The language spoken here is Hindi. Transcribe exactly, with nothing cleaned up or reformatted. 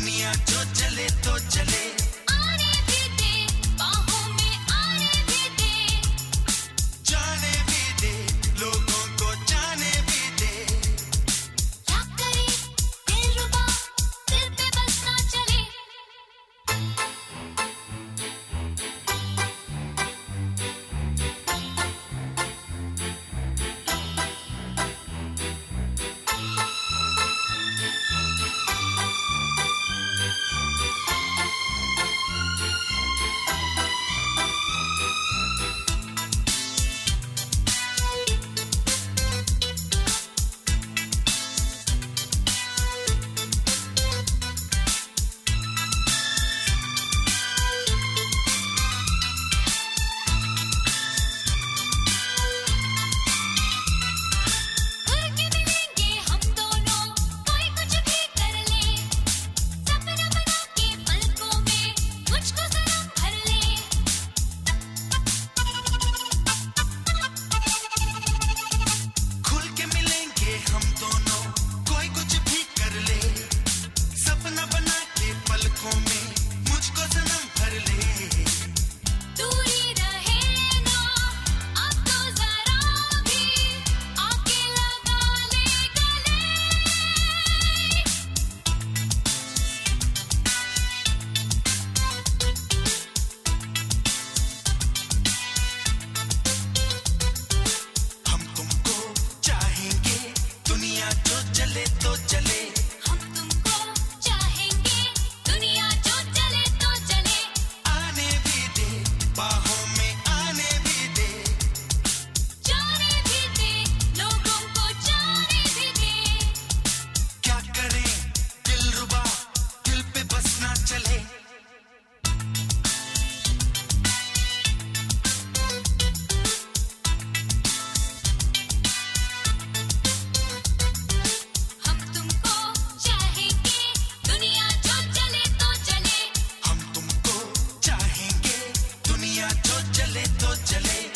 दुनिया जो चले तो चले, आने भी दे, बाहों में आने भी दे, जाने भी दे, लोगों को जाने भी दे। क्या करे दिलरुबा, दिल पे बस ना चले। घुल के मिलेंगे हम दोनों, कोई कुछ भी कर ले, सपना बना के पलकों में मुझको सनम भर ले। खुल के मिलेंगे हम दोनों, कोई कुछ भी कर ले, सपना बना के पलकों में मुझको सनम भर ले। दूरी रहे ना अब तो जरा भी, आके लगा ले गले। हम तुमको चाहेंगे, दुनिया जो चले तो चले, हम तुमको चाहेंगे, दुनिया जो चले तो चले, आने भी दे, बाहों में आने भी दे। जाने भी दे, लोगों को जाने भी दे। क्या करें दिलरुबा, दिल पे बस ना चले। हम तुमको चाहेंगे, दुनिया जो चले तो चले, हम तुमको चाहेंगे, दुनिया जो चले तो चले।